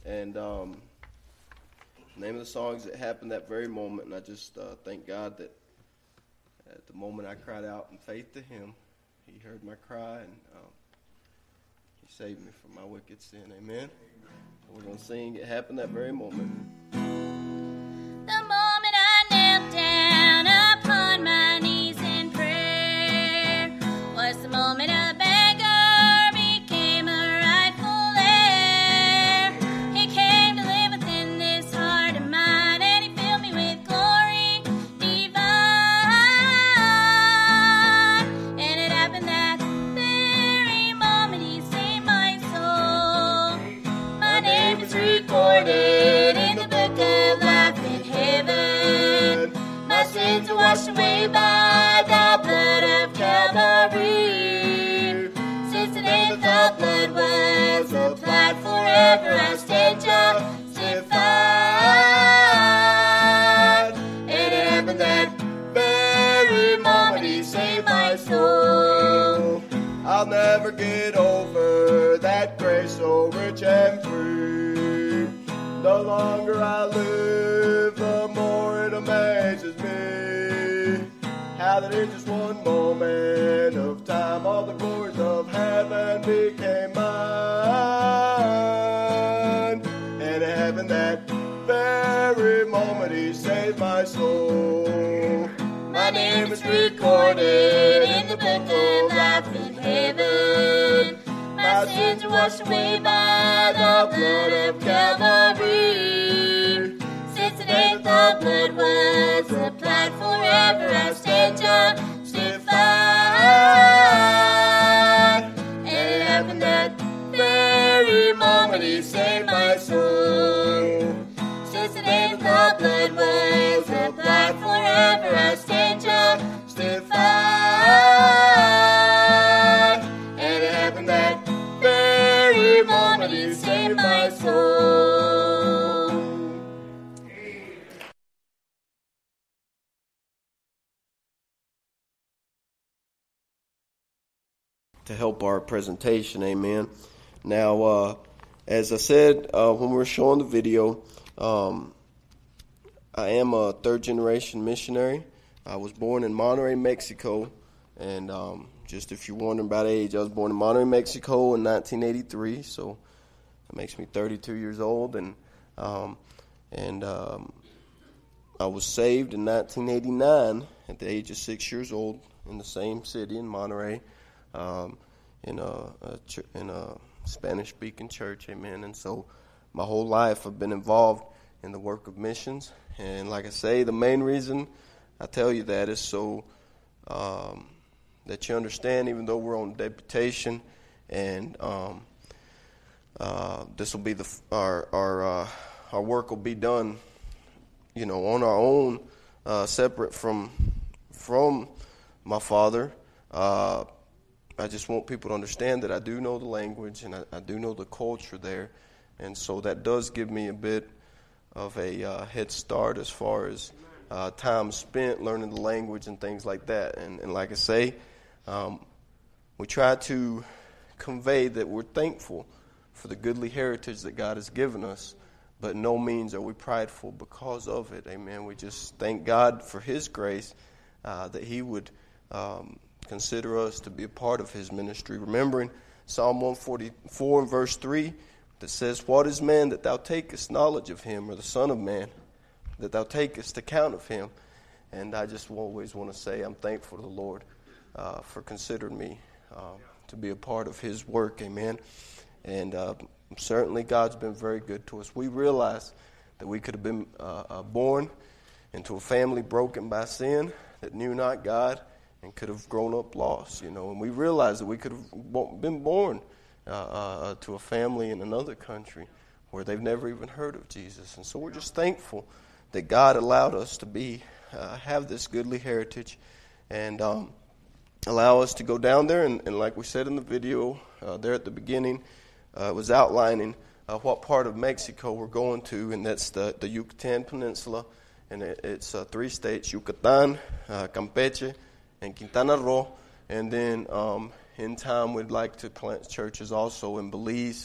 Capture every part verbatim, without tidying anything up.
And um, the name of the song is It Happened That Very Moment. And I just uh, thank God that at the moment I cried out in faith to him, he heard my cry and um, he saved me from my wicked sin. Amen. So we're going to sing It Happened That Very Moment. The moment I knelt down upon my knees in prayer was the moment a beggar became a rightful heir. He came to live within this heart of mine, and he filled me with glory divine. And it happened that very moment he saved my soul. My name is recorded in the book of life in heaven. My sins are washed away by the blood of Calvary. Since the day that the blood was applied, forever I stand justified. And it happened that very moment he saved my soul. I'll never get over that grace so rich and free. The longer I live, the more it amazes me how that in just one moment of time all the glories of heaven became mine. And it happened that very moment he saved my soul. My name is recorded in the book of life in heaven. My sins are washed away by the blood of Calvary. Since the day that the blood was applied, forever I stand justified. And it happened that very moment he saved my soul. Since the day that the blood was applied, forever I stand justified. And it happened that very moment he saved my soul. To help our presentation, amen. Now, uh, as I said uh, when we were showing the video, um, I am a third-generation missionary. I was born in Monterrey, Mexico, and um, just if you're wondering about age, I was born in Monterrey, Mexico in nineteen eighty-three, so that makes me thirty-two years old, and um, and um, I was saved in nineteen eighty-nine at the age of six years old in the same city in Monterrey, um, in a, a ch- in a Spanish-speaking church, amen. And so my whole life I've been involved in the work of missions, and like I say, the main reason I tell you that is so um, that you understand, even though we're on deputation, and um, uh, this will be the our our uh, our work will be done, you know, on our own, uh, separate from from my father. Uh, I just want people to understand that I do know the language and I, I do know the culture there, and so that does give me a bit of a uh, head start as far as uh, time spent learning the language and things like that. And, and like I say, um, we try to convey that we're thankful for the goodly heritage that God has given us, but no means are we prideful because of it. Amen. We just thank God for His grace, uh, that He would um, consider us to be a part of His ministry. Remembering Psalm one forty-four and verse three that says, "What is man that thou takest knowledge of him, or the son of man that thou takest account of him?" And I just always want to say I'm thankful to the Lord uh, for considering me uh, to be a part of His work. Amen. And uh, certainly God's been very good to us. We realize that we could have been uh, uh, born into a family broken by sin that knew not God and could have grown up lost, you know. And we realize that we could have been born uh, uh, to a family in another country where they've never even heard of Jesus. And so we're just thankful that God allowed us to be uh, have this goodly heritage and um, allow us to go down there. And, and like we said in the video uh, there at the beginning, uh, it was outlining uh, what part of Mexico we're going to, and that's the, the Yucatan Peninsula. And it, it's uh, three states: Yucatan, uh, Campeche, and Quintana Roo. And then um, in time we'd like to plant churches also in Belize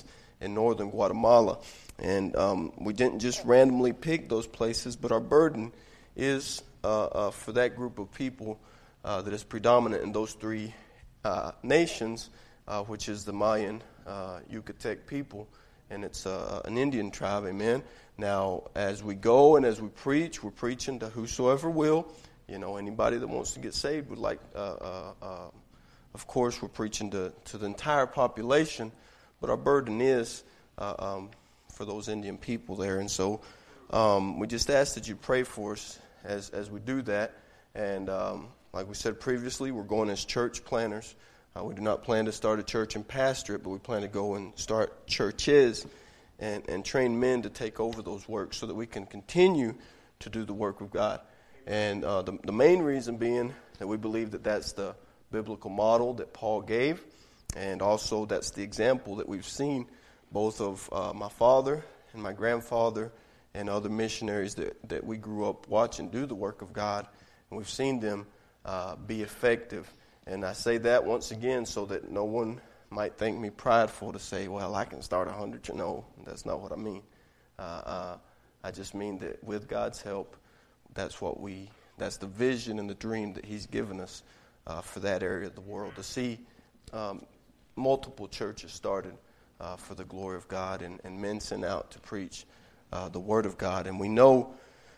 in northern Guatemala. And um, we didn't just randomly pick those places, but our burden is uh, uh, for that group of people uh, that is predominant in those three uh, nations, uh, which is the Mayan uh, Yucatec people, and it's uh, an Indian tribe, amen. Now, as we go and as we preach, we're preaching to whosoever will. You know, anybody that wants to get saved would like, uh, uh, uh, of course, we're preaching to, to the entire population, but our burden is uh, um, for those Indian people there. And so um, we just ask that you pray for us as, as we do that. And um, like we said previously, we're going as church planners. Uh, we do not plan to start a church and pastor it, but we plan to go and start churches and, and train men to take over those works so that we can continue to do the work of God. And uh, the, the main reason being that we believe that that's the biblical model that Paul gave, and also that's the example that we've seen both of uh, my father and my grandfather and other missionaries that, that we grew up watching do the work of God, and we've seen them uh, be effective. And I say that once again so that no one might think me prideful to say, well, I can start a hundred. No, that's not what I mean. Uh, uh, I just mean that with God's help, that's what we, that's the vision and the dream that he's given us uh, for that area of the world, to see um, multiple churches started uh, for the glory of God, and, and men sent out to preach uh, the word of God. And we know,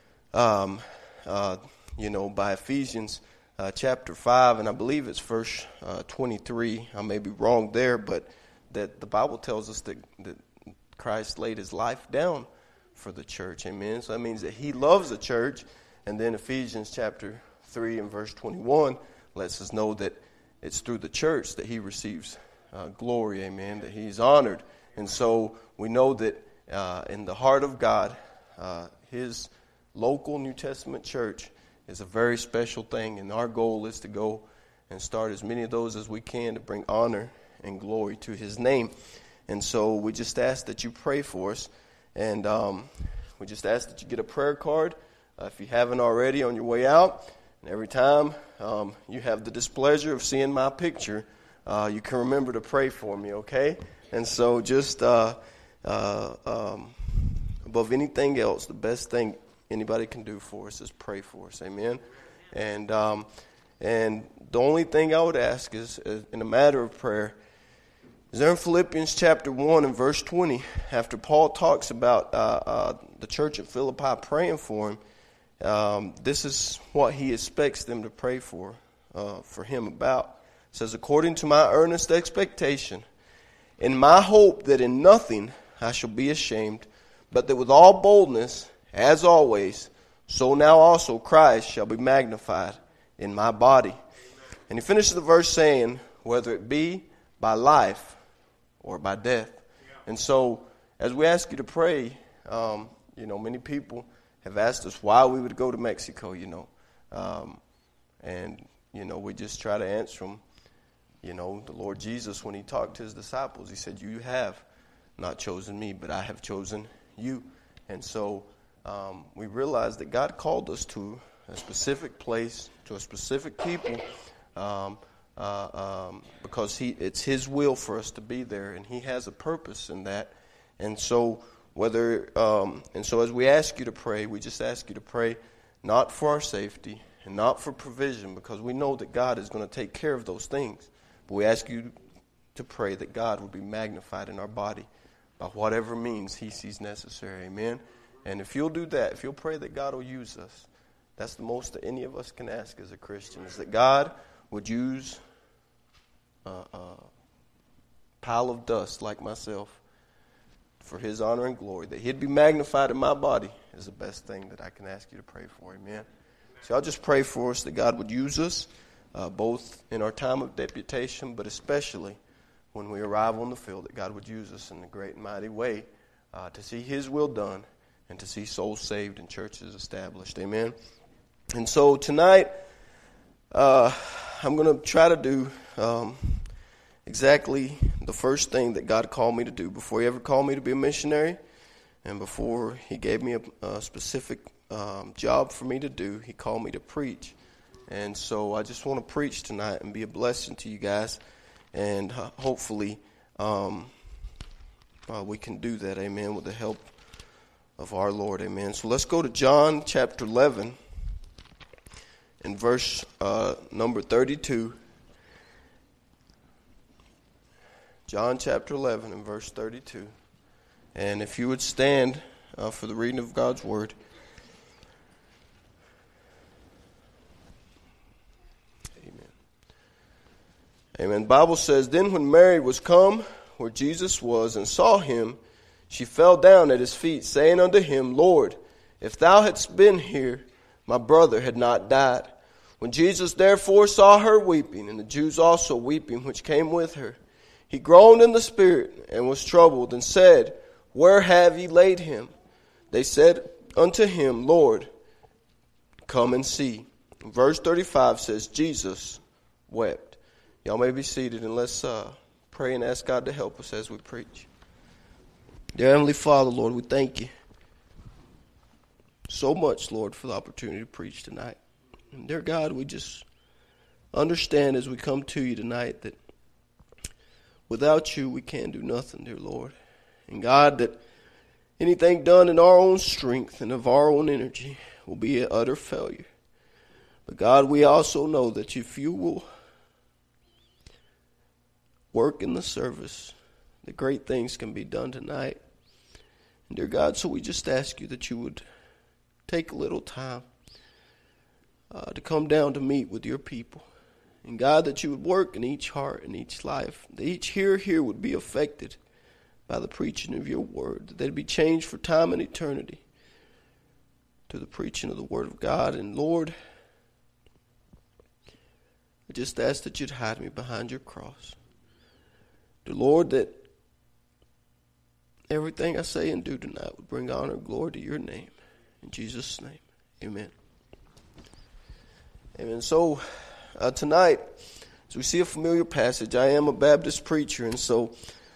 um, uh, you know, by Ephesians uh, chapter five, and I believe it's verse uh, twenty-three, I may be wrong there, but that the Bible tells us that, that Christ laid his life down for the church, amen. So that means that he loves the church. And then Ephesians chapter three and verse twenty-one lets us know that it's through the church that he receives uh, glory, amen, that he's honored. And so we know that uh, in the heart of God, uh, his local New Testament church is a very special thing. And our goal is to go and start as many of those as we can to bring honor and glory to his name. And so we just ask that you pray for us. And um, we just ask that you get a prayer card uh, if you haven't already on your way out. And every time um, you have the displeasure of seeing my picture, uh, you can remember to pray for me, okay? And so just uh, uh, um, above anything else, the best thing anybody can do for us is pray for us, amen? And, um, and the only thing I would ask is, is in a matter of prayer, is there in Philippians chapter one and verse twenty, after Paul talks about uh, uh, the church at Philippi praying for him, um, this is what he expects them to pray for, uh, for him about. It says, according to my earnest expectation, in my hope that in nothing I shall be ashamed, but that with all boldness, as always, so now also Christ shall be magnified in my body. And he finishes the verse saying, whether it be by life or by death. And so, as we ask you to pray, um, you know, many people have asked us why we would go to Mexico, you know. Um, and, you know, we just try to answer them. You know, the Lord Jesus, when he talked to his disciples, he said, you have not chosen me, but I have chosen you. And so um, we realize that God called us to a specific place, to a specific people, um Uh, um, because he, it's his will for us to be there, and he has a purpose in that. And so whether um, and so as we ask you to pray, we just ask you to pray not for our safety and not for provision, because we know that God is going to take care of those things. But we ask you to pray that God will be magnified in our body by whatever means he sees necessary. Amen. And if you'll do that, if you'll pray that God will use us, that's the most that any of us can ask as a Christian, is that God would use a, a pile of dust like myself for his honor and glory, that he'd be magnified in my body, is the best thing that I can ask you to pray for. Amen. So I'll just pray for us that God would use us, uh, both in our time of deputation, but especially when we arrive on the field, that God would use us in a great and mighty way uh, to see his will done and to see souls saved and churches established. Amen. And so tonight, uh, I'm going to try to do um, exactly the first thing that God called me to do. Before he ever called me to be a missionary, and before he gave me a, a specific um, job for me to do, he called me to preach. And so I just want to preach tonight and be a blessing to you guys, and uh, hopefully um, uh, we can do that, amen, with the help of our Lord, amen. So let's go to John chapter eleven and verse uh, number thirty-two. John chapter eleven and verse thirty-two. And if you would stand uh, for the reading of God's word. Amen. Amen. The Bible says, "Then when Mary was come where Jesus was and saw him, she fell down at his feet, saying unto him, Lord, if thou hadst been here, my brother had not died. When Jesus therefore saw her weeping, and the Jews also weeping which came with her, he groaned in the spirit, and was troubled, and said, Where have ye laid him? They said unto him, Lord, come and see." Verse thirty-five says, Jesus wept. Y'all may be seated, and let's uh, pray and ask God to help us as we preach. Dear Heavenly Father, Lord, we thank you so much, Lord, for the opportunity to preach tonight. And dear God, we just understand as we come to you tonight that without you we can't do nothing, dear Lord. And God, that anything done in our own strength and of our own energy will be an utter failure. But God, we also know that if you will work in the service, the great things can be done tonight. And dear God, so we just ask you that you would take a little time uh, to come down to meet with your people. And God, that you would work in each heart and each life. That each hearer here would be affected by the preaching of your word. That they'd be changed for time and eternity to the preaching of the word of God. And Lord, I just ask that you'd hide me behind your cross. Dear Lord, that everything I say and do tonight would bring honor and glory to your name. In Jesus' name, amen. Amen. So uh, tonight, as we see a familiar passage, I am a Baptist preacher, and so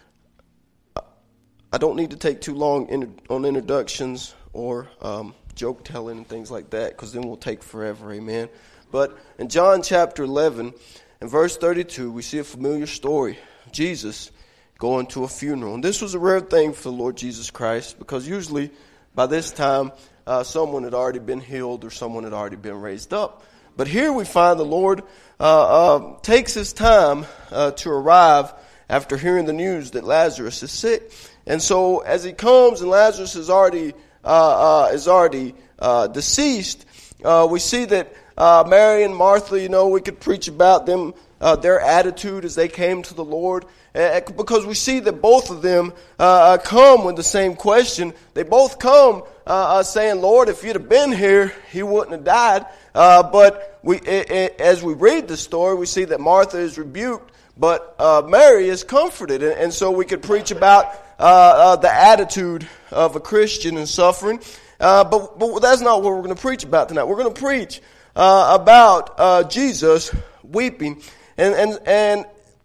I don't need to take too long in, on introductions or um, joke telling and things like that, because then we'll take forever, amen. But in John chapter eleven and verse thirty-two, we see a familiar story of Jesus going to a funeral. And this was a rare thing for the Lord Jesus Christ, because usually by this time uh, someone had already been healed or someone had already been raised up. But here we find the Lord uh, uh, takes his time uh, to arrive after hearing the news that Lazarus is sick. And so as he comes and Lazarus is already uh, uh, is already uh, deceased, uh, we see that uh, Mary and Martha, you know, we could preach about them, uh, their attitude as they came to the Lord. Uh, because we see that both of them uh, come with the same question. They both come uh, uh, saying, Lord, if you'd have been here, he wouldn't have died. Uh, but we, it, it, as we read the story, we see that Martha is rebuked, but uh, Mary is comforted. And, and so we could preach about uh, uh, the attitude of a Christian in suffering. Uh, but, but that's not what we're going to preach about tonight. We're going to preach uh, about uh, Jesus weeping. And, and, and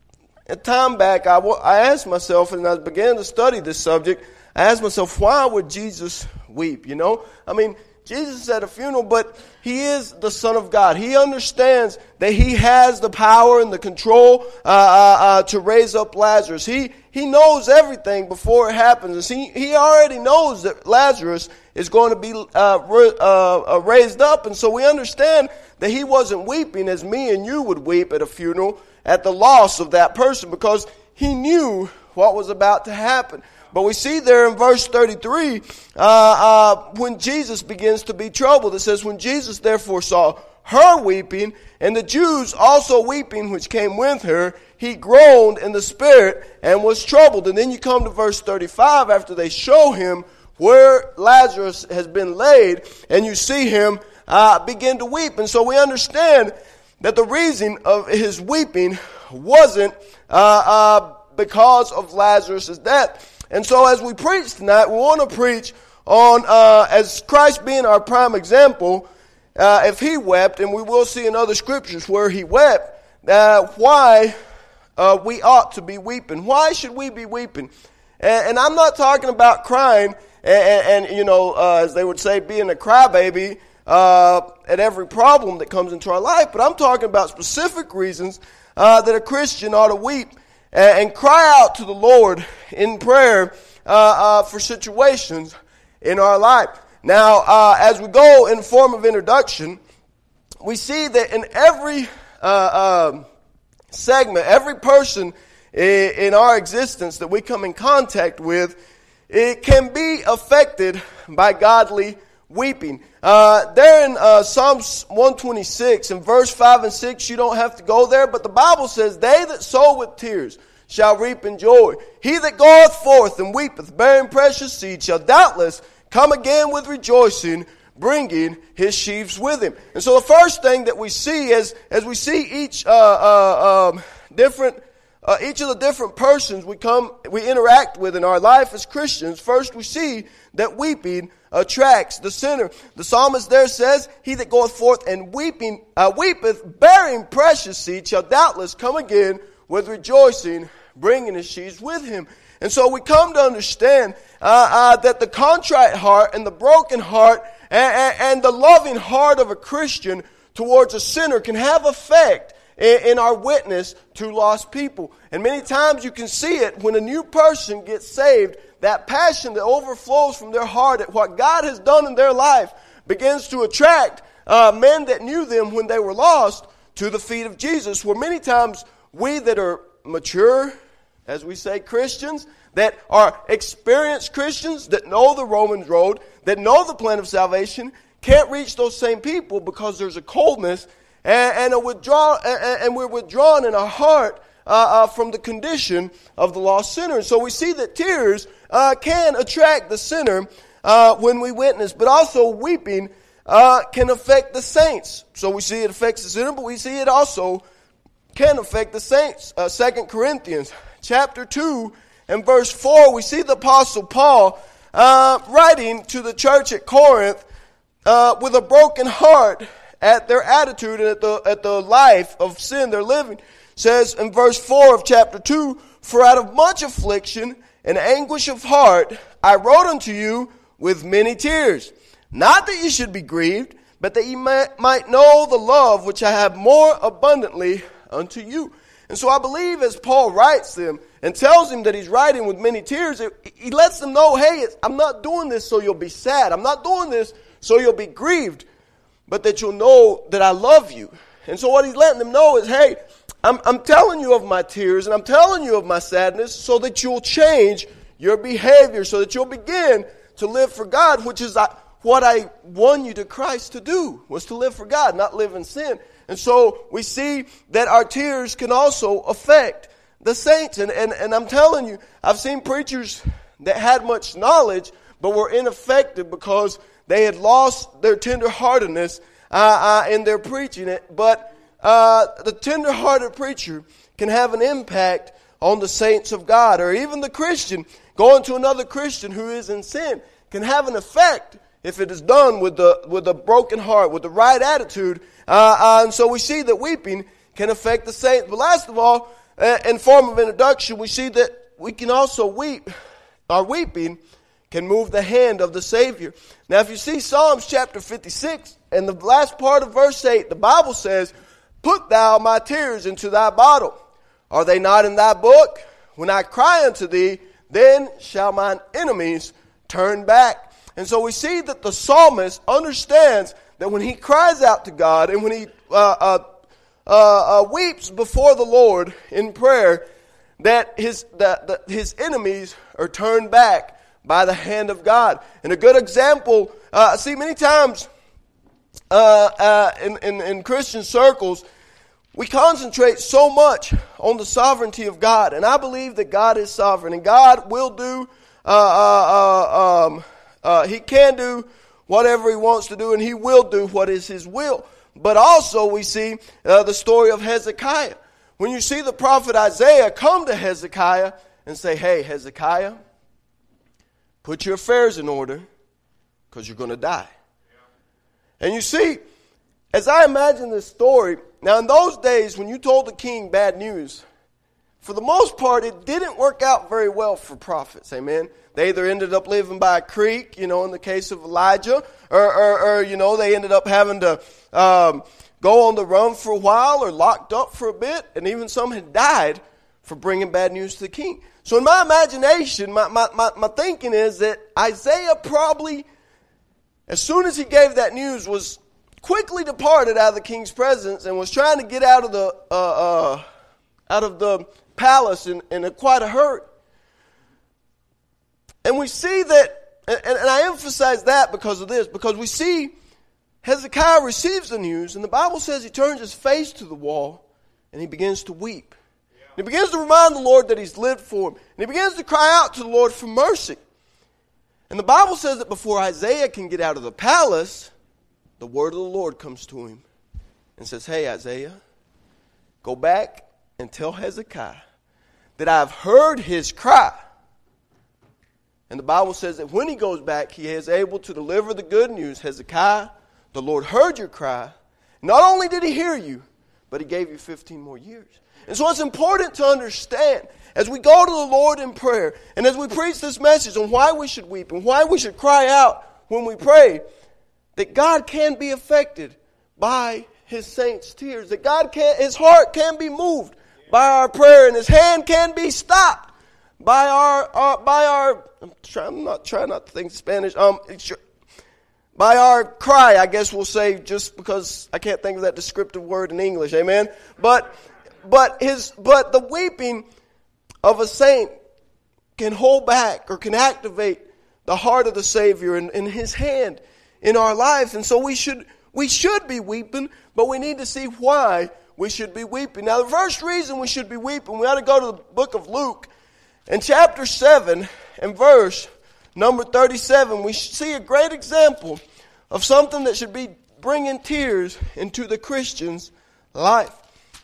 a time back, I, I asked myself, and I began to study this subject, I asked myself, why would Jesus weep? You know, I mean, Jesus is at a funeral, but he is the Son of God. He understands that he has the power and the control uh, uh, uh, to raise up Lazarus. He he knows everything before it happens. He he already knows that Lazarus is going to be uh, uh, raised up, and so we understand that he wasn't weeping as me and you would weep at a funeral at the loss of that person, because he knew what was about to happen. But we see there in verse thirty-three, uh, uh, when Jesus begins to be troubled, it says, when Jesus therefore saw her weeping, and the Jews also weeping which came with her, he groaned in the spirit and was troubled. And then you come to verse thirty-five, after they show him where Lazarus has been laid, and you see him uh, begin to weep. And so we understand that the reason of his weeping wasn't uh, uh, because of Lazarus' death. And so as we preach tonight, we want to preach on, uh, as Christ being our prime example, uh, if he wept, and we will see in other scriptures where he wept, uh, why uh, we ought to be weeping. Why should we be weeping? And, and I'm not talking about crying and, and, and you know, uh, as they would say, being a crybaby uh, at every problem that comes into our life, but I'm talking about specific reasons uh, that a Christian ought to weep and cry out to the Lord in prayer uh, uh, for situations in our life. Now, uh, as we go in form of introduction, we see that in every uh, uh, segment, every person in, in our existence that we come in contact with, it can be affected by godly weeping. Uh, there in uh, Psalms one twenty-six, in verse five and six, you don't have to go there, but the Bible says, "They that sow with tears shall reap in joy. He that goeth forth and weepeth, bearing precious seed, shall doubtless come again with rejoicing, bringing his sheaves with him." And so the first thing that we see is, as we see each uh, uh, um, different Uh, each of the different persons we come, we interact with in our life as Christians, first we see that weeping attracts the sinner. The psalmist there says, "He that goeth forth and weeping, uh, weepeth, bearing precious seed, shall doubtless come again with rejoicing, bringing his sheaves with him." And so we come to understand uh, uh, that the contrite heart and the broken heart and, and, and the loving heart of a Christian towards a sinner can have effect in our witness to lost people. And many times you can see it when a new person gets saved, that passion that overflows from their heart at what God has done in their life begins to attract uh, men that knew them when they were lost to the feet of Jesus. Where many times we that are mature, as we say, Christians, that are experienced Christians, that know the Romans road, that know the plan of salvation, can't reach those same people because there's a coldness And, and, a withdraw, and we're withdrawn in our heart uh, uh, from the condition of the lost sinner. And so we see that tears uh, can attract the sinner uh, when we witness, but also weeping uh, can affect the saints. So we see it affects the sinner, but we see it also can affect the saints. Uh, Second Corinthians chapter two and verse four, we see the Apostle Paul uh, writing to the church at Corinth uh, with a broken heart at their attitude and at the at the life of sin they're living. Says in verse four of chapter two, "For out of much affliction and anguish of heart I wrote unto you with many tears, not that ye should be grieved, but that ye might, might know the love which I have more abundantly unto you." And so I believe as Paul writes them and tells them that he's writing with many tears, it, he lets them know, hey, it's, I'm not doing this so you'll be sad. I'm not doing this so you'll be grieved, but that you'll know that I love you. And so what he's letting them know is, hey, I'm, I'm telling you of my tears and I'm telling you of my sadness so that you'll change your behavior, so that you'll begin to live for God, which is what I won you to Christ to do, was to live for God, not live in sin. And so we see that our tears can also affect the saints. And, and, and I'm telling you, I've seen preachers that had much knowledge but were ineffective because they had lost their tenderheartedness uh, uh, in their preaching it. But uh, the tenderhearted preacher can have an impact on the saints of God. Or even the Christian going to another Christian who is in sin can have an effect if it is done with the with a broken heart, with the right attitude. Uh, uh, and so we see that weeping can affect the saints. But last of all, uh, in form of introduction, we see that we can also weep. Our weeping can move the hand of the Savior. Now, if you see Psalms chapter fifty-six, and the last part of verse eight, the Bible says, "Put thou my tears into thy bottle. Are they not in thy book? When I cry unto thee, then shall mine enemies turn back." And so we see that the psalmist understands that when he cries out to God and when he uh, uh, uh, uh, weeps before the Lord in prayer, that his, that, that his enemies are turned back by the hand of God. And a good example, uh, see many times uh, uh, in, in, in Christian circles, we concentrate so much on the sovereignty of God. And I believe that God is sovereign. And God will do, uh, uh, uh, um, uh, He can do whatever He wants to do. And He will do what is His will. But also we see uh, the story of Hezekiah. When you see the prophet Isaiah come to Hezekiah and say, "Hey, Hezekiah, put your affairs in order because you're going to die." And you see, as I imagine this story, now in those days when you told the king bad news, for the most part it didn't work out very well for prophets, amen? They either ended up living by a creek, you know, in the case of Elijah, or, or, or you know, they ended up having to um, go on the run for a while or locked up for a bit, and even some had died for bringing bad news to the king. So in my imagination, my, my, my, my thinking is that Isaiah probably, as soon as he gave that news, was quickly departed out of the king's presence and was trying to get out of the uh, uh, out of the palace in, in a, quite a hurry. And we see that, and, and I emphasize that because of this, because we see Hezekiah receives the news, and the Bible says he turns his face to the wall and he begins to weep. He begins to remind the Lord that he's lived for him. And he begins to cry out to the Lord for mercy. And the Bible says that before Isaiah can get out of the palace, the word of the Lord comes to him and says, hey, Isaiah, go back and tell Hezekiah that I've heard his cry. And the Bible says that when he goes back, he is able to deliver the good news. Hezekiah, the Lord heard your cry. Not only did he hear you, but he gave you fifteen more years. And so it's important to understand as we go to the Lord in prayer and as we preach this message on why we should weep and why we should cry out when we pray, that God can be affected by his saints' tears, that God can, his heart can be moved by our prayer, and his hand can be stopped by our, our by our. I'm trying I'm not trying not to think Spanish. Um, by our cry, I guess we'll say, just because I can't think of that descriptive word in English. Amen. But. But his, but the weeping of a saint can hold back or can activate the heart of the Savior and, and his hand in our life. And so we should, we should be weeping, but we need to see why we should be weeping. Now, the first reason we should be weeping, we ought to go to the book of Luke in chapter seven and verse number thirty-seven. We see a great example of something that should be bringing tears into the Christian's life.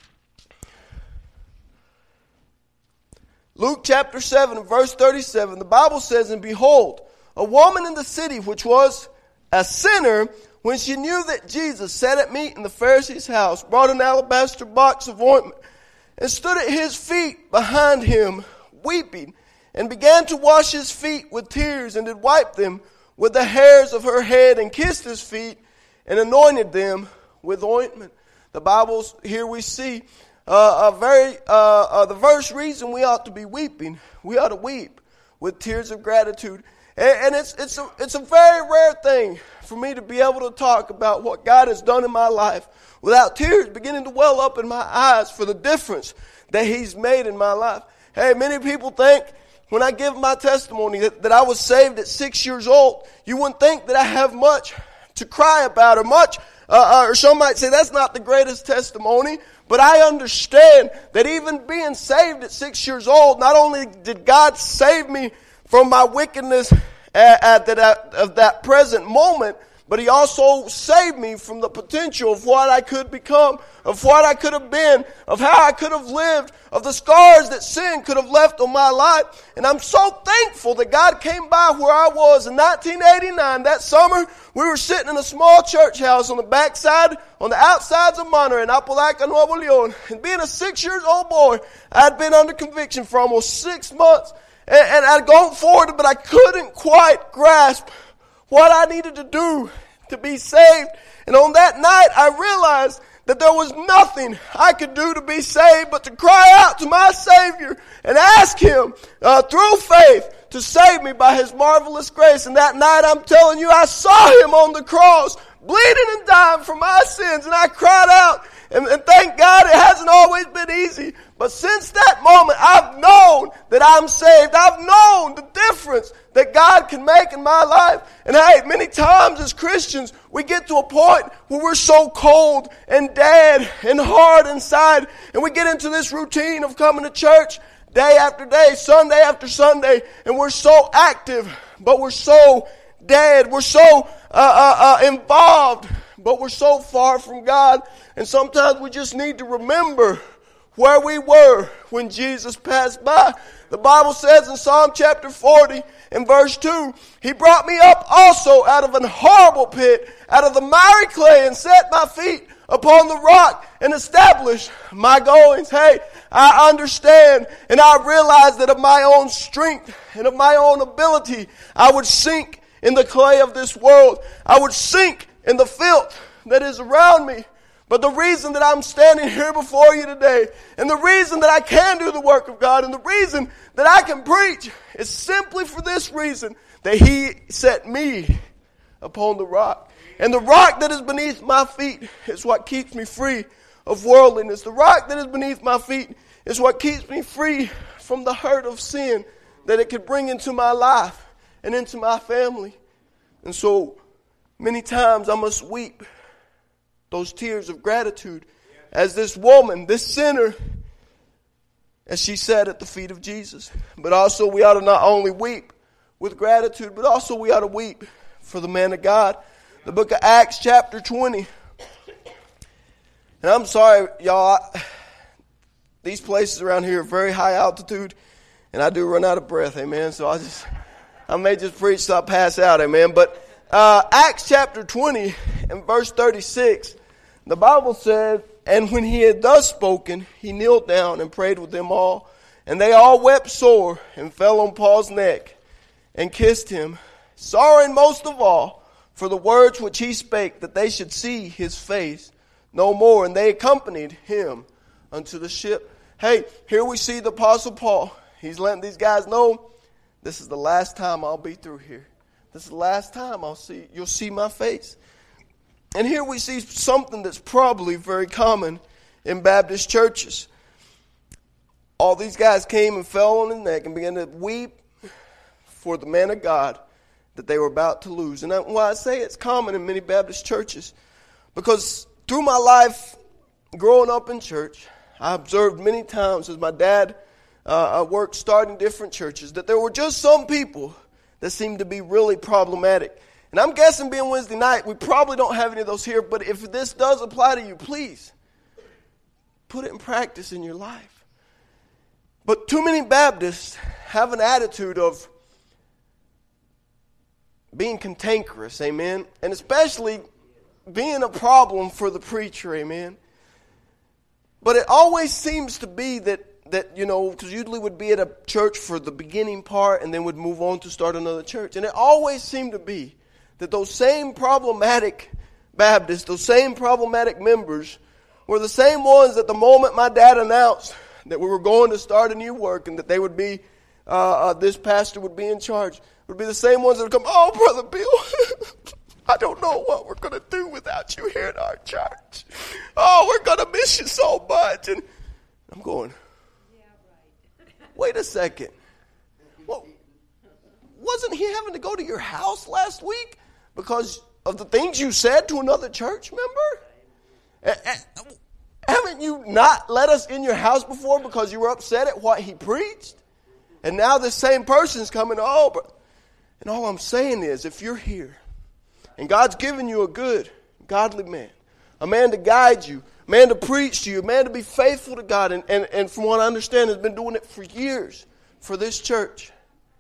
Luke chapter seven, verse thirty-seven, the Bible says, and behold, a woman in the city which was a sinner, when she knew that Jesus sat at meat in the Pharisee's house, brought an alabaster box of ointment, and stood at his feet behind him, weeping, and began to wash his feet with tears, and did wipe them with the hairs of her head, and kissed his feet, and anointed them with ointment. The Bible, here we see Uh, a very, uh, uh, the first reason we ought to be weeping, we ought to weep with tears of gratitude. And, and it's, it's a, it's a very rare thing for me to be able to talk about what God has done in my life without tears beginning to well up in my eyes for the difference that he's made in my life. Hey, many people think when I give my testimony that, that I was saved at six years old, you wouldn't think that I have much to cry about or much, uh, or some might say that's not the greatest testimony. But I understand that even being saved at six years old, not only did God save me from my wickedness at, at, that, at of that present moment, but he also saved me from the potential of what I could become, of what I could have been, of how I could have lived, of the scars that sin could have left on my life. And I'm so thankful that God came by where I was in nineteen eighty-nine. That summer, we were sitting in a small church house on the backside, on the outsides of Monterey in Apalaca, Nuevo Leon. And being a six years old boy, I'd been under conviction for almost six months. And, and I'd gone forward, but I couldn't quite grasp what I needed to do to be saved. And on that night, I realized that there was nothing I could do to be saved but to cry out to my Savior and ask him uh, through faith to save me by his marvelous grace. And that night, I'm telling you, I saw him on the cross bleeding and dying for my sins. And I cried out, and, and thank God it hasn't always been easy. But since that moment, I've known that I'm saved. I've known the difference that God can make in my life. And hey, many times as Christians, we get to a point where we're so cold and dead and hard inside. And we get into this routine of coming to church day after day, Sunday after Sunday. And we're so active, but we're so dead. We're so uh, uh, uh, involved, but we're so far from God. And sometimes we just need to remember where we were when Jesus passed by. The Bible says in Psalm chapter forty in verse two, he brought me up also out of an horrible pit, out of the miry clay, and set my feet upon the rock and established my goings. Hey, I understand and I realize that of my own strength and of my own ability, I would sink in the clay of this world. I would sink in the filth that is around me. But the reason that I'm standing here before you today, and the reason that I can do the work of God, and the reason that I can preach, is simply for this reason, that He set me upon the rock. And the rock that is beneath my feet is what keeps me free of worldliness. The rock that is beneath my feet is what keeps me free from the hurt of sin that it could bring into my life and into my family. And so many times I must weep those tears of gratitude as this woman, this sinner, as she sat at the feet of Jesus. But also we ought to not only weep with gratitude, but also we ought to weep for the man of God. The book of Acts chapter twenty. And I'm sorry, y'all, I, these places around here are very high altitude, and I do run out of breath, amen. So I just, I may just preach till I pass out, amen. But uh, Acts chapter twenty and verse thirty-six, the Bible said, and when he had thus spoken, he kneeled down and prayed with them all. And they all wept sore and fell on Paul's neck and kissed him, sorrowing most of all for the words which he spake, that they should see his face no more. And they accompanied him unto the ship. Hey, here we see the Apostle Paul. He's letting these guys know, this is the last time I'll be through here. This is the last time I'll see, you'll see my face. And here we see something that's probably very common in Baptist churches. All these guys came and fell on his neck and began to weep for the man of God that they were about to lose. And why I say it's common in many Baptist churches, because through my life growing up in church, I observed many times as my dad uh, worked starting different churches, that there were just some people that seemed to be really problematic. And I'm guessing being Wednesday night, we probably don't have any of those here, but if this does apply to you, please put it in practice in your life. But too many Baptists have an attitude of being cantankerous, amen, and especially being a problem for the preacher, amen. But it always seems to be that, that you know, because usually would be at a church for the beginning part and then would move on to start another church. And it always seemed to be that those same problematic Baptists, those same problematic members, were the same ones that the moment my dad announced that we were going to start a new work and that they would be, uh, uh, this pastor would be in charge, would be the same ones that would come, oh, Brother Bill, I don't know what we're going to do without you here in our church. Oh, we're going to miss you so much. And I'm going, wait a second. Well, wasn't he having to go to your house last week because of the things you said to another church member? Haven't you not let us in your house before because you were upset at what he preached? And now this same person's coming over. And all I'm saying is, if you're here and God's given you a good, godly man, a man to guide you, a man to preach to you, a man to be faithful to God, and, and, and from what I understand has been doing it for years for this church,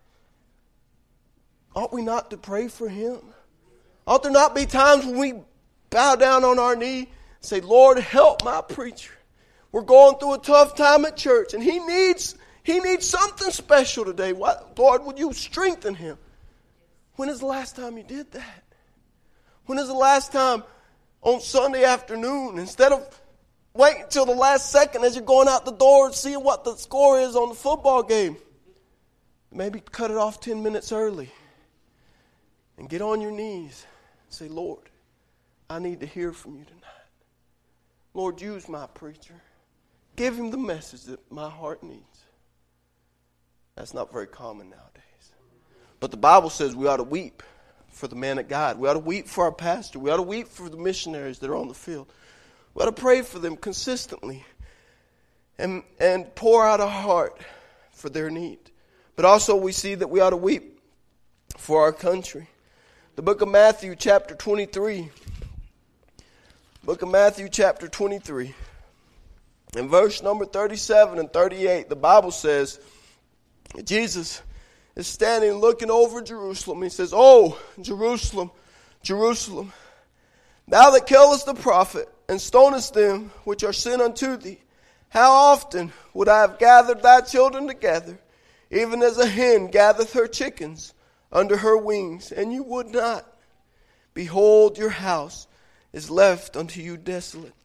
ought we not to pray for him? Ought there not be times when we bow down on our knee and say, Lord, help my preacher. We're going through a tough time at church, and he needs he needs something special today. What, Lord, would you strengthen him? When is the last time you did that? When is the last time on Sunday afternoon, instead of waiting until the last second as you're going out the door and seeing what the score is on the football game, maybe cut it off ten minutes early and get on your knees and say, Lord, I need to hear from you tonight. Lord, use my preacher. Give him the message that my heart needs. That's not very common nowadays. But the Bible says we ought to weep for the man of God. We ought to weep for our pastor. We ought to weep for the missionaries that are on the field. We ought to pray for them consistently and, and pour out our heart for their need. But also we see that we ought to weep for our country. The book of Matthew chapter twenty-three. Book of Matthew chapter twenty-three. In verse number thirty-seven and thirty-eight, the Bible says, Jesus is standing looking over Jerusalem. He says, oh, Jerusalem, Jerusalem, thou that killest the prophet and stonest them which are sent unto thee, how often would I have gathered thy children together, even as a hen gathereth her chickens under her wings, and you would not. Behold, your house is left unto you desolate.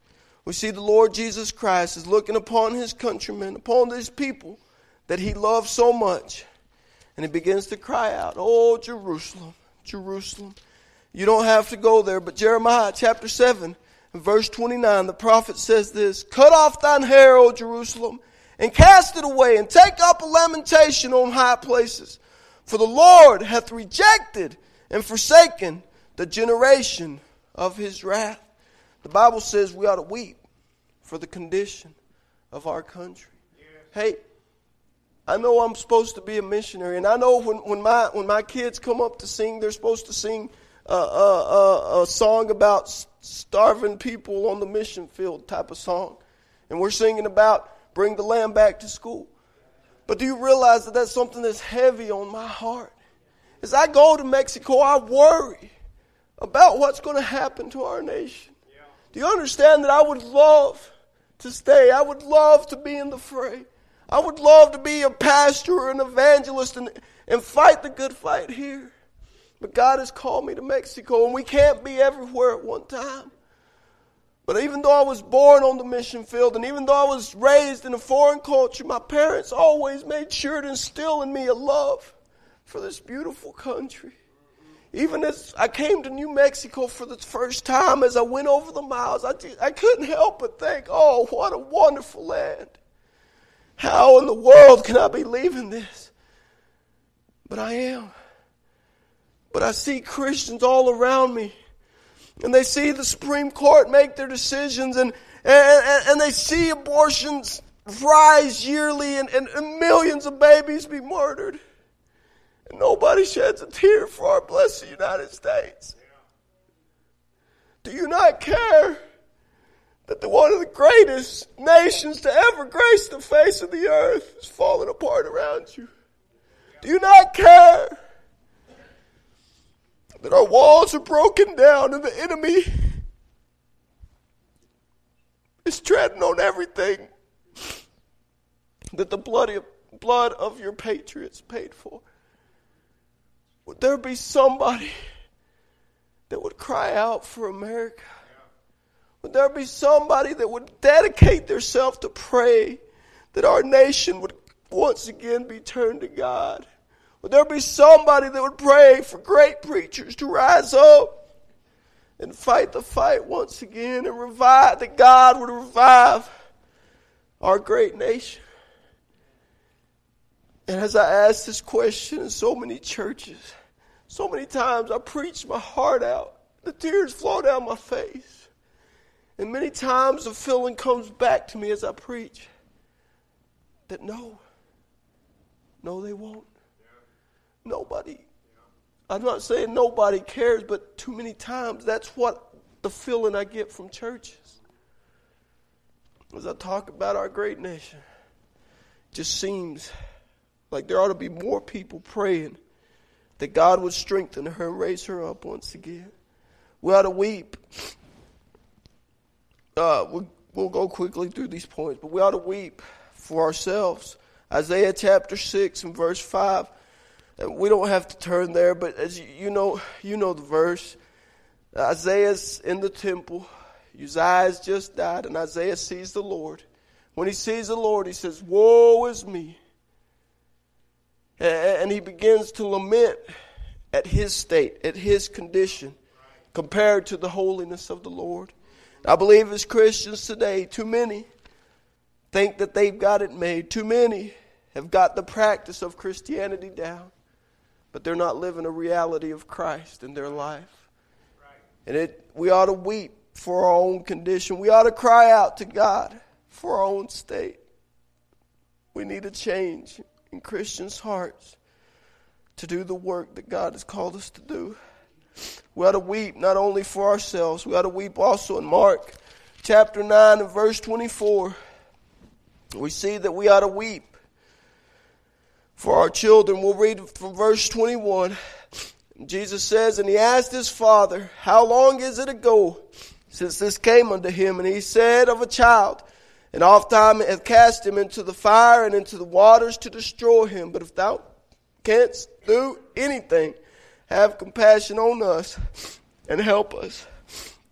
We see the Lord Jesus Christ is looking upon his countrymen, upon these people that he loves so much. And he begins to cry out, "Oh, Jerusalem, Jerusalem." You don't have to go there, but Jeremiah chapter seven, and verse twenty-nine, the prophet says this, "Cut off thine hair, O Jerusalem, and cast it away, and take up a lamentation on high places. For the Lord hath rejected and forsaken the generation of his wrath." The Bible says we ought to weep for the condition of our country. Hey, I know I'm supposed to be a missionary, and I know when, when my when my kids come up to sing, they're supposed to sing a, a, a, a song about starving people on the mission field type of song. And we're singing about bring the lamb back to school. But do you realize that that's something that's heavy on my heart? As I go to Mexico, I worry about what's going to happen to our nation. Do you understand that I would love to stay? I would love to be in the fray. I would love to be a pastor or an evangelist and, and fight the good fight here. But God has called me to Mexico, and we can't be everywhere at one time. But even though I was born on the mission field, and even though I was raised in a foreign culture, my parents always made sure to instill in me a love for this beautiful country. Even as I came to New Mexico for the first time, as I went over the miles, I, just, I couldn't help but think, oh, what a wonderful land. How in the world can I be leaving this? But I am. But I see Christians all around me. And they see the Supreme Court make their decisions. And, and, and they see abortions rise yearly. And, and, and millions of babies be murdered. And nobody sheds a tear for our blessed United States. Do you not care that the, one of the greatest nations to ever grace the face of the earth is falling apart around you? Do you not care that our walls are broken down and the enemy is treading on everything that the bloody blood of your patriots paid for? Would there be somebody that would cry out for America? Would there be somebody that would dedicate themselves to pray that our nation would once again be turned to God? Would there be somebody that would pray for great preachers to rise up and fight the fight once again and revive, that God would revive our great nation? And as I ask this question in so many churches, so many times I preach my heart out. The tears flow down my face. And many times the feeling comes back to me as I preach that no, no they won't. Nobody. I'm not saying nobody cares, but too many times that's what the feeling I get from churches. As I talk about our great nation, it just seems like there ought to be more people praying that God would strengthen her and raise her up once again. We ought to weep. Uh, we'll, we'll go quickly through these points, but we ought to weep for ourselves. Isaiah chapter six and verse five. And we don't have to turn there, but as you, you know, you know the verse. Isaiah's in the temple. Uzziah's just died, and Isaiah sees the Lord. When he sees the Lord, he says, "Woe is me." And he begins to lament at his state, at his condition, compared to the holiness of the Lord. I believe as Christians today, too many think that they've got it made. Too many have got the practice of Christianity down, but they're not living a reality of Christ in their life. And it, we ought to weep for our own condition. We ought to cry out to God for our own state. We need a change in Christians' hearts to do the work that God has called us to do. We ought to weep not only for ourselves, we ought to weep also in Mark chapter nine and verse twenty-four. We see that we ought to weep for our children. We'll read from verse twenty-one. Jesus says, "And he asked his father, How long is it ago since this came unto him? And he said, Of a child. And oft time hath cast him into the fire and into the waters to destroy him. But if thou canst do anything, have compassion on us and help us."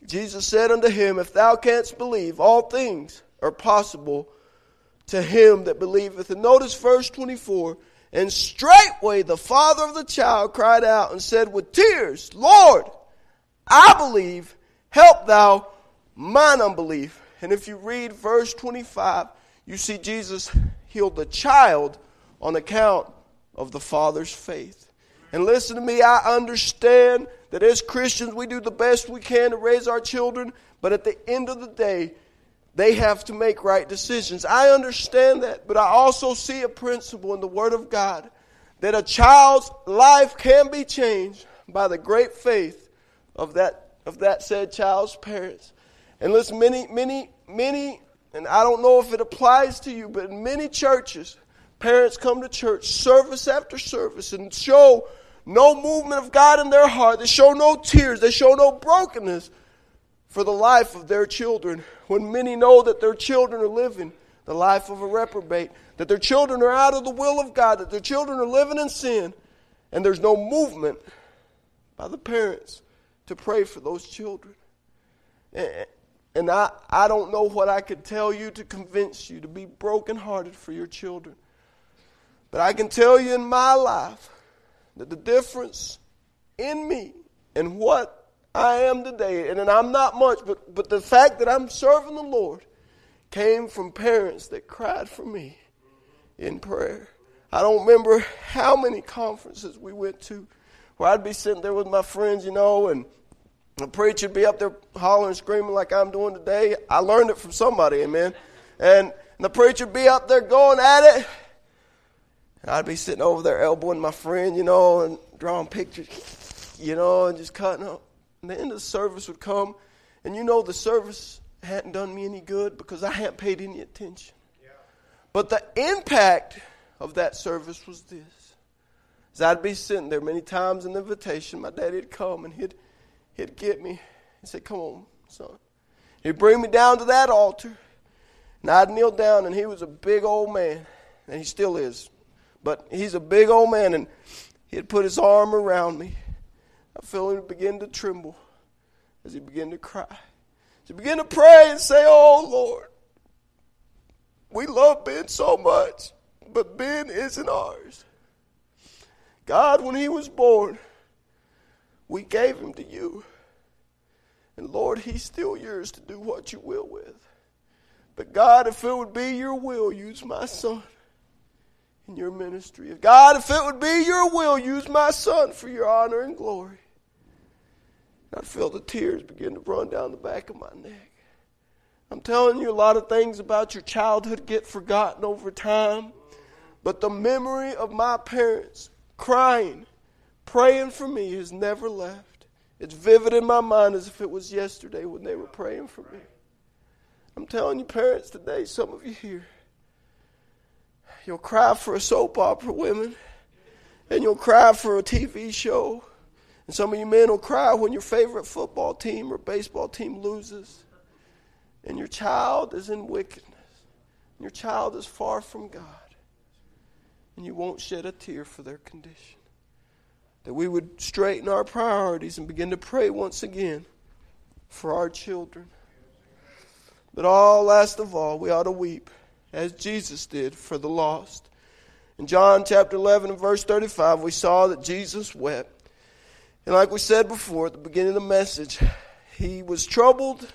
Jesus said unto him, If thou canst believe, all things are possible to him that believeth. And notice verse twenty-four. And straightway the father of the child cried out and said with tears, Lord, I believe, help thou mine unbelief. And if you read verse twenty-five, you see Jesus healed the child on account of the father's faith. And listen to me, I understand that as Christians we do the best we can to raise our children, but at the end of the day, they have to make right decisions. I understand that, but I also see a principle in the Word of God that a child's life can be changed by the great faith of that of that said child's parents. And listen, many, many, many, and I don't know if it applies to you, but in many churches, parents come to church service after service and show no movement of God in their heart. They show no tears. They show no brokenness for the life of their children, when many know that their children are living the life of a reprobate, that their children are out of the will of God, that their children are living in sin, and there's no movement by the parents to pray for those children. And I, I don't know what I could tell you to convince you to be brokenhearted for your children. But I can tell you in my life that the difference in me and what I am today, and I'm not much, but, but the fact that I'm serving the Lord came from parents that cried for me in prayer. I don't remember how many conferences we went to where I'd be sitting there with my friends, you know, and the preacher would be up there hollering, screaming like I'm doing today. I learned it from somebody, amen. And the preacher would be up there going at it, and I'd be sitting over there elbowing my friend, you know, and drawing pictures, you know, and just cutting up. And the end of the service would come, and you know the service hadn't done me any good because I hadn't paid any attention. Yeah. But the impact of that service was this. As I'd be sitting there many times in the invitation, my daddy would come and he'd, he'd get me and say, come on, son. He'd bring me down to that altar, and I'd kneel down, and he was a big old man, and he still is. But he's a big old man, and he'd put his arm around me. I feel him begin to tremble as he began to cry. As he began to pray and say, oh, Lord, we love Ben so much, but Ben isn't ours. God, when he was born, we gave him to you. And Lord, he's still yours to do what you will with. But God, if it would be your will, use my son in your ministry. God, if it would be your will, use my son for your honor and glory. I'd feel the tears begin to run down the back of my neck. I'm telling you, a lot of things about your childhood get forgotten over time. But the memory of my parents crying, praying for me has never left. It's vivid in my mind as if it was yesterday when they were praying for me. I'm telling you, parents today, some of you here, you'll cry for a soap opera, women, and you'll cry for a T V show. And some of you men will cry when your favorite football team or baseball team loses. And your child is in wickedness. And your child is far from God. And you won't shed a tear for their condition. That we would straighten our priorities and begin to pray once again for our children. But all, last of all, we ought to weep, as Jesus did, for the lost. In John chapter eleven and verse thirty-five, we saw that Jesus wept. And like we said before at the beginning of the message, he was troubled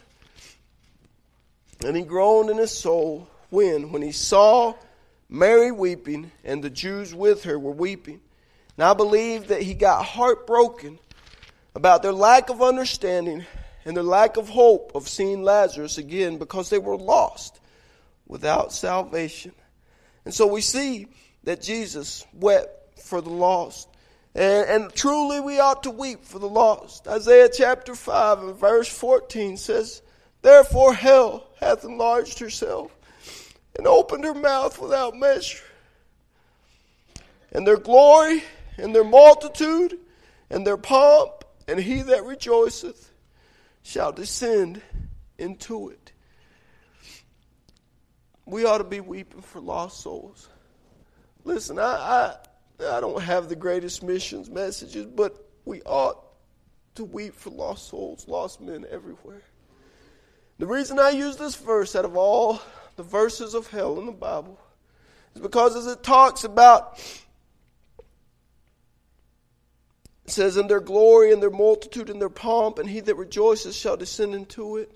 and he groaned in his soul when, when he saw Mary weeping and the Jews with her were weeping. And I believe that he got heartbroken about their lack of understanding and their lack of hope of seeing Lazarus again because they were lost without salvation. And so we see that Jesus wept for the lost. And, and truly we ought to weep for the lost. Isaiah chapter five and verse fourteen says, therefore hell hath enlarged herself and opened her mouth without measure. And their glory and their multitude and their pomp and he that rejoiceth shall descend into it. We ought to be weeping for lost souls. Listen, I... I I don't have the greatest missions messages, but we ought to weep for lost souls, lost men everywhere. The reason I use this verse out of all the verses of hell in the Bible is because as it talks about, it says, in their glory and their multitude and their pomp, and he that rejoices shall descend into it.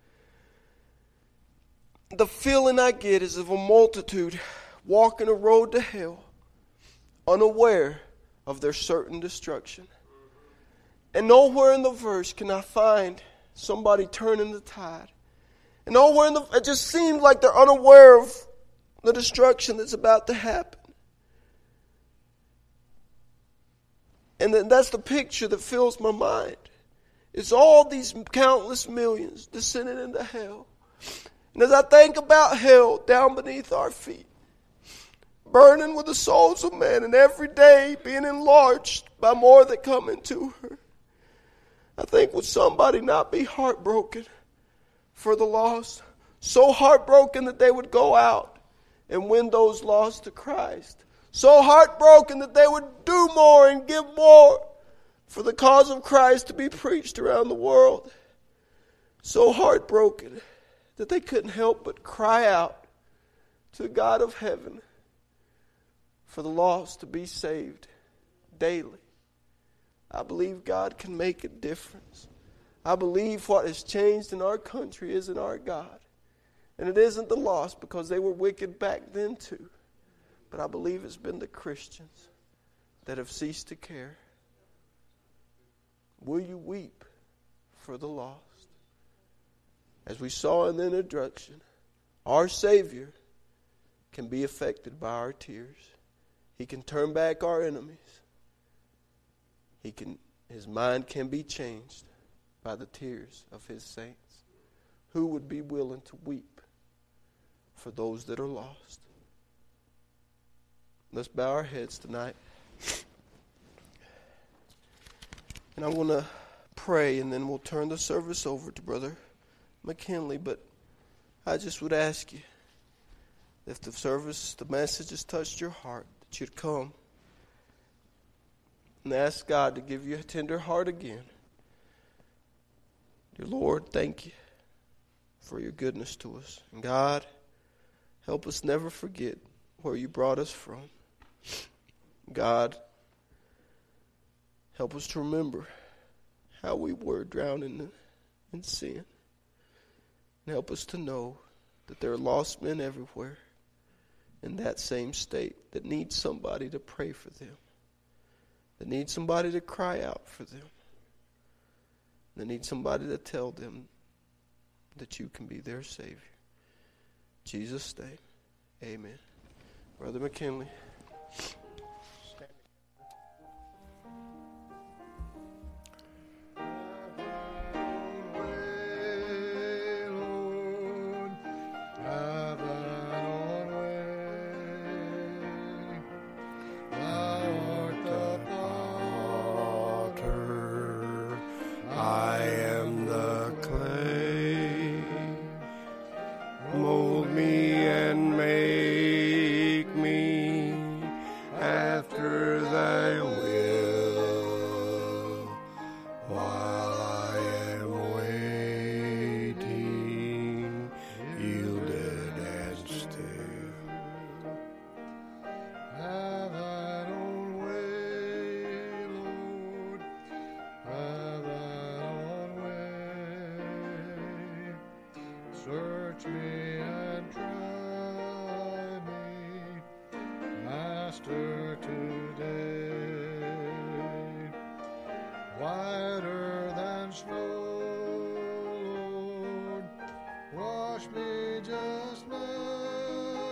The feeling I get is of a multitude walking a road to hell, unaware of their certain destruction. And nowhere in the verse can I find somebody turning the tide. And nowhere in the, it just seems like they're unaware of the destruction that's about to happen. And then that's the picture that fills my mind. It's all these countless millions descending into hell. And as I think about hell down beneath our feet, burning with the souls of men, and every day being enlarged by more that come into her, I think, would somebody not be heartbroken for the lost? So heartbroken that they would go out and win those lost to Christ. So heartbroken that they would do more and give more for the cause of Christ to be preached around the world. So heartbroken that they couldn't help but cry out to the God of heaven for the lost to be saved daily. I believe God can make a difference. I believe what has changed in our country isn't our God. And it isn't the lost, because they were wicked back then too. But I believe it's been the Christians that have ceased to care. Will you weep for the lost? As we saw in the introduction, our Savior can be affected by our tears. He can turn back our enemies. He can, his mind can be changed by the tears of his saints. Who would be willing to weep for those that are lost? Let's bow our heads tonight. And I'm going to pray, and then we'll turn the service over to Brother McKinley. But I just would ask you, if the service, the message has touched your heart, that you'd come and ask God to give you a tender heart again. Dear Lord, thank you for your goodness to us. And God, help us never forget where you brought us from. God, help us to remember how we were drowned in, in sin. And help us to know that there are lost men everywhere in that same state that need somebody to pray for them, that need somebody to cry out for them, that need somebody to tell them that you can be their Savior. In Jesus' name, amen. Brother McKinley. Search me and try me, Master, today. Whiter than snow, Lord, wash me just